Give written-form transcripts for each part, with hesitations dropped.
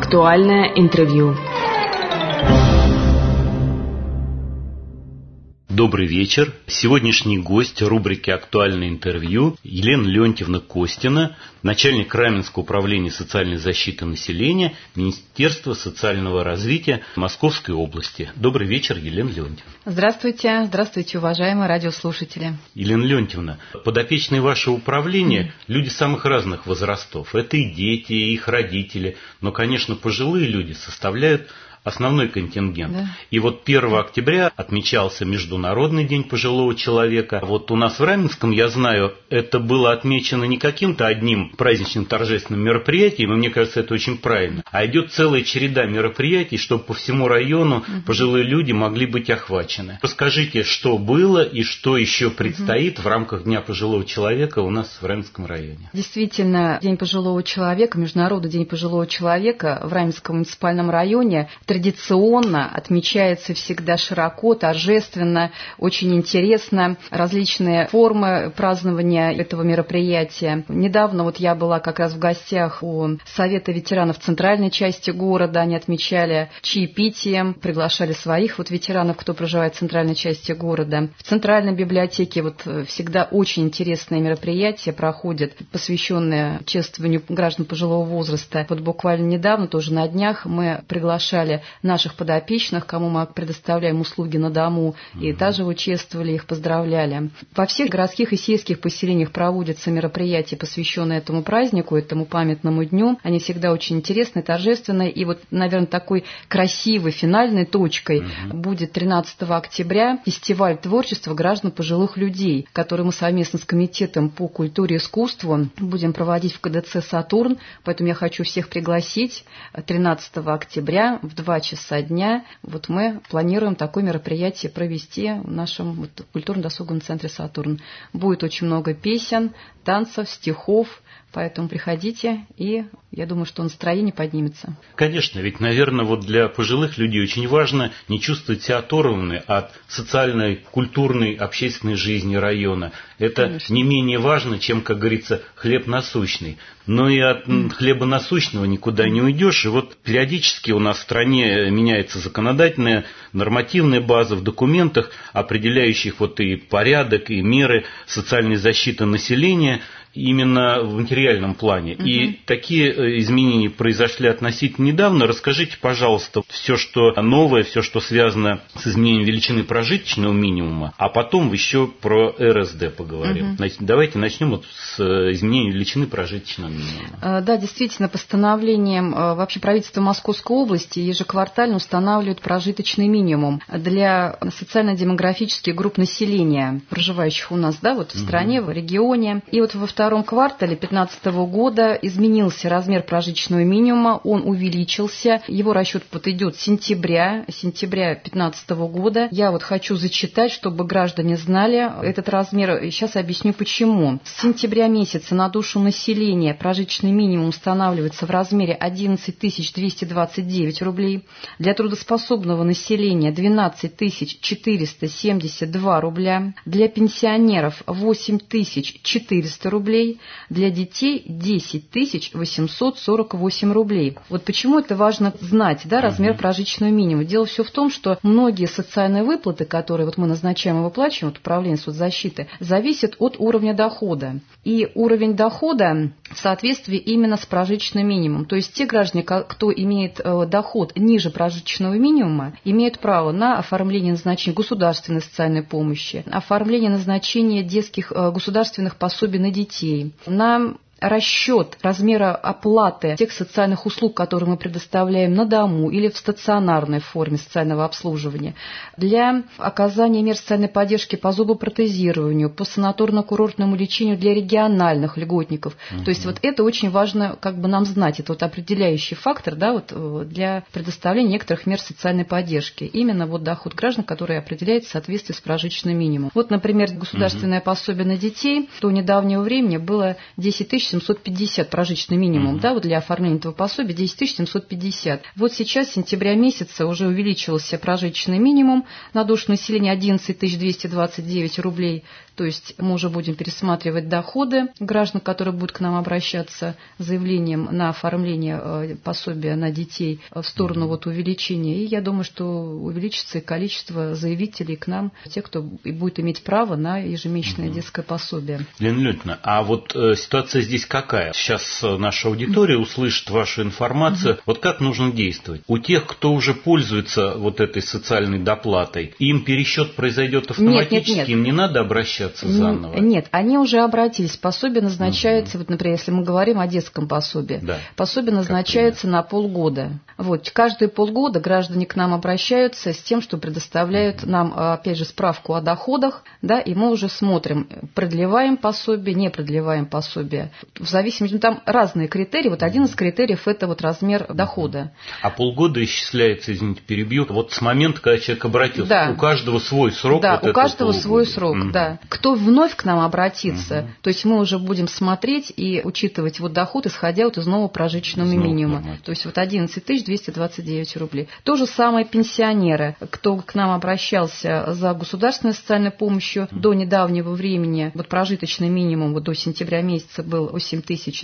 Актуальное интервью. Добрый вечер. Сегодняшний гость рубрики «Актуальное интервью» Елена Леонтьевна Костина, начальник Раменского управления социальной защиты населения Министерства социального развития Московской области. Добрый вечер, Елена Леонтьевна. Здравствуйте. Здравствуйте, уважаемые радиослушатели. Елена Леонтьевна, подопечные вашего управления люди самых разных возрастов. Это и дети, и их родители, но, конечно, пожилые люди составляют основной контингент. Да. И вот 1 октября отмечался Международный день пожилого человека. Вот у нас в Раменском, я знаю, это было отмечено не каким-то одним праздничным торжественным мероприятием, и мне кажется, это очень правильно, а идет целая череда мероприятий, чтобы по всему району пожилые люди могли быть охвачены. Расскажите, что было и что еще предстоит в рамках Дня пожилого человека у нас в Раменском районе. Действительно, День пожилого человека, Международный день пожилого человека в Раменском муниципальном районе традиционно отмечается всегда широко, торжественно, очень интересно. Различные формы празднования этого мероприятия. Недавно вот я была как раз в гостях у Совета ветеранов центральной части города. Они отмечали чаепитием, приглашали своих вот ветеранов, кто проживает в центральной части города. В центральной библиотеке вот всегда очень интересные мероприятия проходят, посвященные чествованию граждан пожилого возраста. Вот буквально недавно, тоже на днях, мы приглашали наших подопечных, кому мы предоставляем услуги на дому, и также участвовали, их поздравляли. Во всех городских и сельских поселениях проводятся мероприятия, посвященные этому празднику, этому памятному дню. Они всегда очень интересные, торжественные. И вот, наверное, такой красивой финальной точкой будет 13 октября фестиваль творчества граждан пожилых людей, который мы совместно с Комитетом по культуре и искусству будем проводить в КДЦ «Сатурн». Поэтому я хочу всех пригласить 13 октября в 2 часа дня. Вот мы планируем такое мероприятие провести в нашем культурно-досуговом центре «Сатурн». Будет очень много песен, танцев, стихов, поэтому приходите, и я думаю, что настроение поднимется. Конечно, ведь, наверное, вот для пожилых людей очень важно не чувствовать себя оторванными от социальной, культурной, общественной жизни района. Это Конечно. Не менее важно, чем, как говорится, хлеб насущный. Но и от хлеба насущного никуда не уйдешь. И вот периодически у нас в стране меняется законодательная, нормативная база в документах, определяющих вот и порядок, и меры социальной защиты населения именно в материальном плане. И такие изменения произошли относительно недавно. Расскажите, пожалуйста, все, что новое, все, что связано с изменением величины прожиточного минимума, а потом еще про РСД поговорим. Значит, давайте начнем вот с изменения величины прожиточного минимума. Да, действительно, постановлением вообще правительства Московской области ежеквартально устанавливают прожиточный минимум для социально-демографических групп населения, проживающих у нас, да, вот в стране, в регионе. И вот во втором квартале 2015 года изменился размер прожиточного минимума, он увеличился. Его расчет вот идет с сентября 2015 года. Я вот хочу зачитать, чтобы граждане знали этот размер. И сейчас объясню почему. С сентября месяца на душу населения прожиточный минимум устанавливается в размере 11 229 рублей. Для трудоспособного населения 12 472 рубля. Для пенсионеров 8 400 рублей. Для детей 10 848 рублей. Вот почему это важно знать, да, размер прожиточного минимума. Дело все в том, что многие социальные выплаты, которые вот мы назначаем и выплачиваем от Управления соцзащиты, зависят от уровня дохода. И уровень дохода в соответствии именно с прожиточным минимумом. То есть те граждане, кто имеет доход ниже прожиточного минимума, имеют право на оформление назначения государственной социальной помощи, оформление назначения детских государственных пособий на детей, на расчет размера оплаты тех социальных услуг, которые мы предоставляем на дому или в стационарной форме социального обслуживания, для оказания мер социальной поддержки по зубопротезированию, по санаторно-курортному лечению для региональных льготников. То есть вот это очень важно как бы нам знать. Это вот определяющий фактор, да, вот для предоставления некоторых мер социальной поддержки. Именно вот доход граждан, который определяется в соответствии с прожиточным минимумом. Вот, например, государственное пособие на детей до недавнего времени было 10 700 750 прожиточный минимум, да, вот для оформления этого пособия 10 750. Вот сейчас с сентября месяца уже увеличился прожиточный минимум на душу населения 11 229 рублей. То есть мы уже будем пересматривать доходы граждан, которые будут к нам обращаться с заявлением на оформление пособия на детей в сторону вот увеличения. И я думаю, что увеличится и количество заявителей к нам, те, кто будет иметь право на ежемесячное детское пособие. Лена Леонидовна, а вот ситуация здесь какая? Сейчас наша аудитория услышит вашу информацию. Вот как нужно действовать? У тех, кто уже пользуется вот этой социальной доплатой, им пересчет произойдет автоматически, нет. Им не надо обращаться заново? Нет, они уже обратились. Пособие назначается, вот, например, если мы говорим о детском пособии, да. Пособие назначается на полгода. Вот, каждые полгода граждане к нам обращаются с тем, что предоставляют нам, опять же, справку о доходах, да, и мы уже смотрим, продлеваем пособие, не продлеваем пособие. В зависимости, там разные критерии. Вот один из критериев – это вот размер дохода. А полгода исчисляется, извините, перебью, вот с момента, когда человек обратился. Да. У каждого свой срок. Да, вот у каждого свой срок, да. Кто вновь к нам обратится, то есть мы уже будем смотреть и учитывать вот доход, исходя вот из нового прожиточного минимума. То есть вот 11 229 рублей. То же самое пенсионеры. Кто к нам обращался за государственной социальной помощью до недавнего времени, вот прожиточный минимум вот до сентября месяца был 8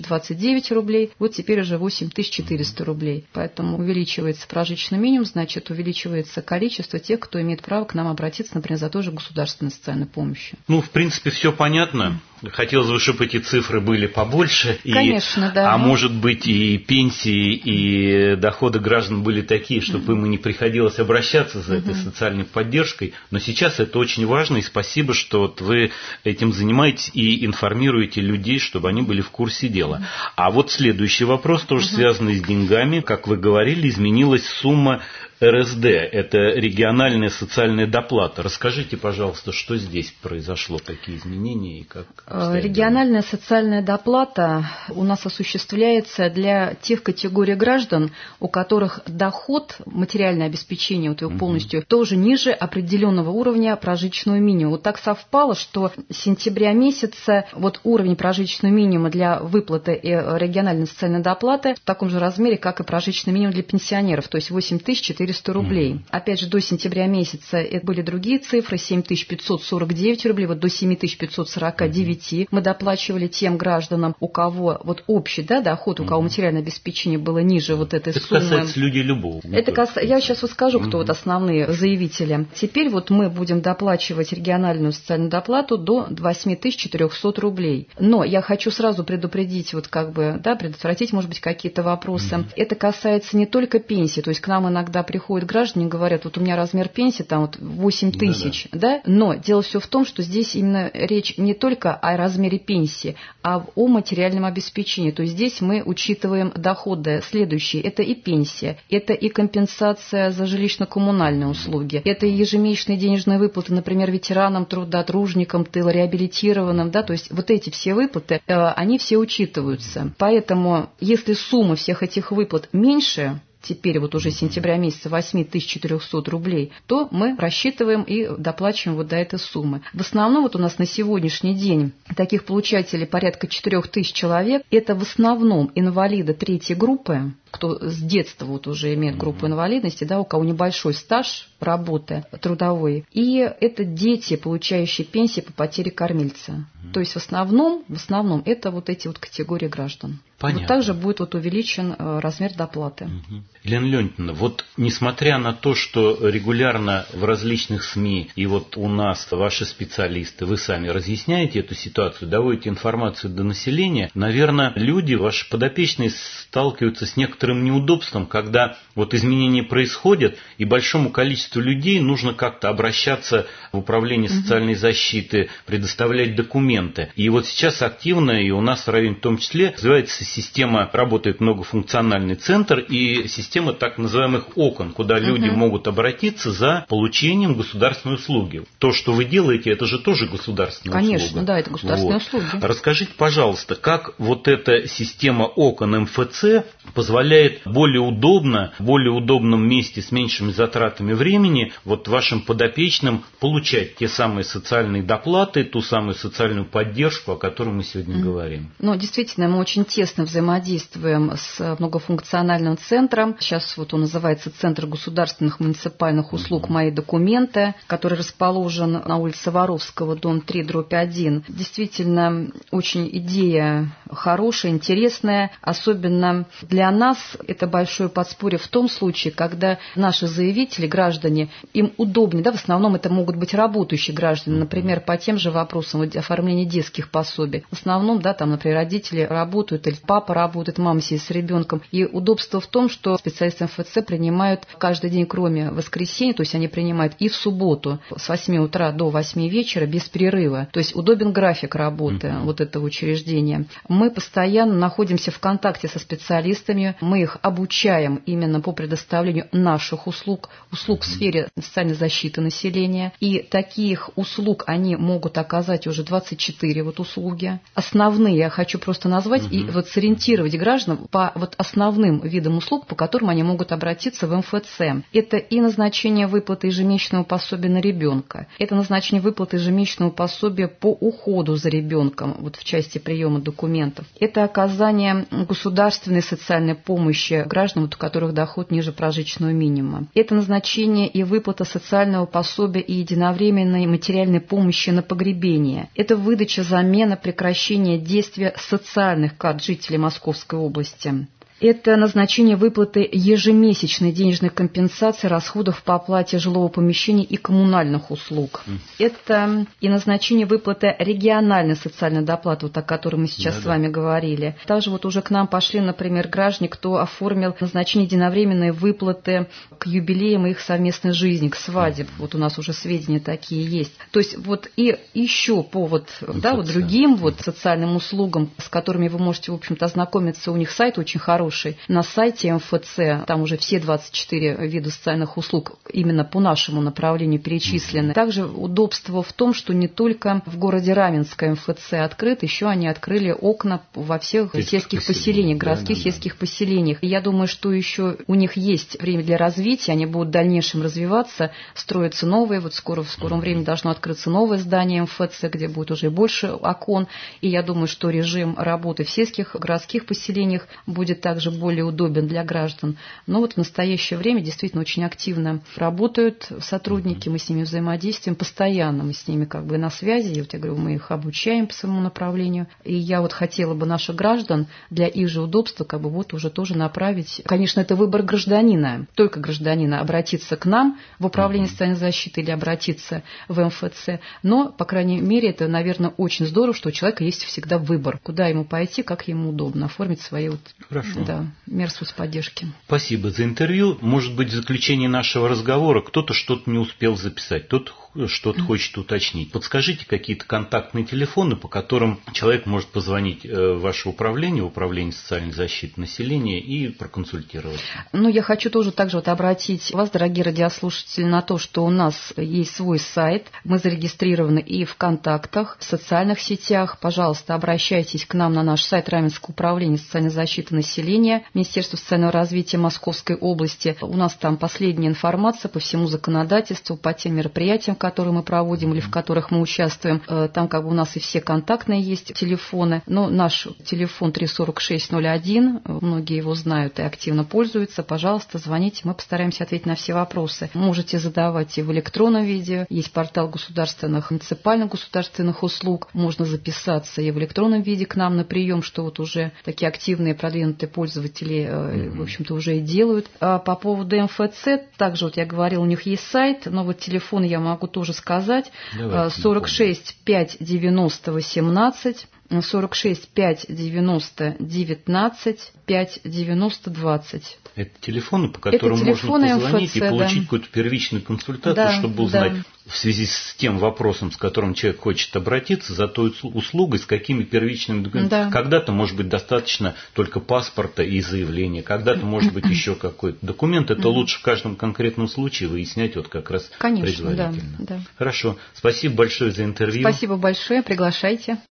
029 рублей, вот теперь уже 8 400 рублей. Поэтому увеличивается прожиточный минимум, значит увеличивается количество тех, кто имеет право к нам обратиться, например, за той же государственной социальной помощью. Ну, в принципе, все понятно. Хотелось бы, чтобы эти цифры были побольше. Конечно, да. А может быть, и пенсии, и доходы граждан были такие, чтобы им не приходилось обращаться за этой социальной поддержкой. Но сейчас это очень важно, и спасибо, что вот вы этим занимаетесь и информируете людей, чтобы они были в курсе дела. А вот следующий вопрос, тоже связанный с деньгами. Как вы говорили, изменилась сумма РСД, это региональная социальная доплата. Расскажите, пожалуйста, что здесь произошло, какие изменения и как? Региональная социальная доплата у нас осуществляется для тех категорий граждан, у которых доход, материальное обеспечение вот его полностью, тоже ниже определенного уровня прожиточного минимума. Вот так совпало, что с сентября месяца вот уровень прожиточного минимума для выплаты региональной социальной доплаты в таком же размере, как и прожиточный минимум для пенсионеров, то есть 8 400 рублей. Опять же, до сентября месяца это были другие цифры, 7 549 рублей, вот до 7 549 мы доплачивали тем гражданам, у кого вот общий доход, у кого материальное обеспечение было ниже вот этой суммы. Это касается людей любого. Я сейчас вот скажу, кто вот основные заявители. Теперь вот мы будем доплачивать региональную социальную доплату до 8 400 рублей. Но я хочу сразу предупредить, вот как бы, предотвратить, может быть, какие-то вопросы. Это касается не только пенсии, то есть к нам иногда приходят граждане и говорят, вот у меня размер пенсии там вот 8 тысяч, но дело все в том, что здесь именно речь не только о размере пенсии, а о материальном обеспечении. То есть здесь мы учитываем доходы следующие. Это и пенсия, это и компенсация за жилищно-коммунальные услуги, это и ежемесячные денежные выплаты, например, ветеранам труда, тружникам тыла, реабилитированным. То есть вот эти все выплаты, они все учитываются. Поэтому если сумма всех этих выплат меньше, теперь вот уже с сентября месяца 8 400 рублей, то мы рассчитываем и доплачиваем вот до этой суммы. В основном вот у нас на сегодняшний день таких получателей порядка 4 тысяч человек. Это в основном инвалиды третьей группы, кто с детства вот уже имеет группу инвалидности, у кого небольшой стаж работы трудовой. И это дети, получающие пенсии по потере кормильца. То есть в основном это вот эти вот категории граждан. Понятно. Вот также будет вот увеличен размер доплаты. Лена Леонидовна, вот несмотря на то, что регулярно в различных СМИ и вот у нас ваши специалисты, вы сами разъясняете эту ситуацию, доводите информацию до населения, наверное, люди, ваши подопечные, сталкиваются с некоторым неудобством, когда вот изменения происходят, и большому количеству людей нужно как-то обращаться в управление социальной защиты, предоставлять документы. И вот сейчас активно, и у нас в районе в том числе, развивается система, работает многофункциональный центр и система так называемых окон, куда люди могут обратиться за получением государственной услуги. То, что вы делаете, это же тоже государственная услуга. Конечно, да, это государственные услуги. Расскажите, пожалуйста, как вот эта система окон МФЦ позволяет более удобном месте с меньшими затратами времени вот вашим подопечным получать те самые социальные доплаты, ту самую социальную поддержку, о которой мы сегодня говорим? Ну, действительно, мы очень тесно взаимодействуем с многофункциональным центром. Сейчас вот он называется Центр государственных муниципальных услуг «Мои документы», который расположен на улице Воровского, дом 3/1. Действительно, очень идея хорошая, интересная. Особенно для нас это большое подспорье в том случае, когда наши заявители, граждане, им удобнее, да, в основном это могут быть работающие граждане, например, по тем же вопросам оформления детских пособий. В основном, да, там, например, родители работают, или папа работает, мама сидит с ребенком. И удобство в том, что специалисты МФЦ принимают каждый день, кроме воскресенья, то есть они принимают и в субботу с 8 утра до 8 вечера без перерыва. То есть удобен график работы вот этого учреждения. Мы постоянно находимся в контакте со специалистами, мы их обучаем именно по предоставлению наших услуг в сфере социальной защиты населения. И таких услуг они могут оказать уже 24 вот услуги. Основные я хочу просто назвать и вот сориентировать граждан по вот основным видам услуг, по которым они могут обратиться в МФЦ. Это и назначение выплаты ежемесячного пособия на ребенка, это назначение выплаты ежемесячного пособия по уходу за ребенком, вот в части приема документов. Это оказание государственной социальной помощи гражданам, у которых доход ниже прожиточного минимума. Это назначение и выплата социального пособия и единовременной материальной помощи на погребение. Это выдача, замена, прекращение действия социальных карт жителей Московской области. Это назначение выплаты ежемесячной денежной компенсации расходов по оплате жилого помещения и коммунальных услуг. Это и назначение выплаты региональной социальной доплаты, вот о которой мы сейчас с вами говорили. Также вот уже к нам пошли, например, граждане, кто оформил назначение единовременной выплаты к юбилеям их совместной жизни, к свадьбе. Вот у нас уже сведения такие есть. То есть вот и еще по вот другим вот социальным услугам, с которыми вы можете, в общем-то, ознакомиться, у них сайт очень хороший. На сайте МФЦ, там уже все 24 вида социальных услуг именно по нашему направлению перечислены. Также удобство в том, что не только в городе Раменское МФЦ открыт, еще они открыли окна во всех сельских поселениях, городских сельских поселениях. И я думаю, что еще у них есть время для развития, они будут в дальнейшем развиваться, строятся новые, вот в скором времени должно открыться новое здание МФЦ, где будет уже больше окон. И я думаю, что режим работы в сельских городских поселениях будет также более удобен для граждан. Но вот в настоящее время действительно очень активно работают сотрудники, мы с ними взаимодействуем постоянно, мы с ними как бы на связи, я говорю, мы их обучаем по своему направлению. И я вот хотела бы наших граждан для их же удобства как бы вот уже тоже направить. Конечно, это выбор гражданина, только гражданина обратиться к нам в управление социальной защиты или обратиться в МФЦ. Но, по крайней мере, это, наверное, очень здорово, что у человека есть всегда выбор, куда ему пойти, как ему удобно оформить свои вот меры соцподдержки. Спасибо за интервью. Может быть, в заключение нашего разговора кто-то что-то не успел записать, кто-то что-то хочет уточнить. Подскажите какие-то контактные телефоны, по которым человек может позвонить в ваше управление, в управление социальной защиты населения и проконсультировать. Ну, я хочу тоже также вот обратить вас, дорогие радиослушатели, на то, что у нас есть свой сайт, мы зарегистрированы и в контактах, в социальных сетях. Пожалуйста, обращайтесь к нам на наш сайт Раменского управления социальной защиты населения, Министерства социального развития Московской области. У нас там последняя информация по всему законодательству, по тем мероприятиям, которые мы проводим или в которых мы участвуем. Там как бы у нас и все контактные есть телефоны. Но наш телефон 34601, многие его знают и активно пользуются. Пожалуйста, звоните, мы постараемся ответить на все вопросы. Можете задавать и в электронном виде. Есть портал государственных, муниципальных государственных услуг. Можно записаться и в электронном виде к нам на прием, что вот уже такие активные продвинутые пользователи, в общем-то, уже и делают. А по поводу МФЦ, также вот я говорила, у них есть сайт, но вот телефон я могу тоже сказать. 46 5 90 18. 46 5 90 19 5 90 20. Это телефоны, по которым можно позвонить МФЦ, и получить какую-то первичную консультацию, чтобы узнать в связи с тем вопросом, с которым человек хочет обратиться, за той услугой, с какими первичными документами. Когда-то, может быть, достаточно только паспорта и заявления, когда-то, может быть, еще какой-то документ. Это лучше в каждом конкретном случае выяснять вот как раз предварительно. Да. Хорошо. Спасибо большое за интервью. Спасибо большое. Приглашайте.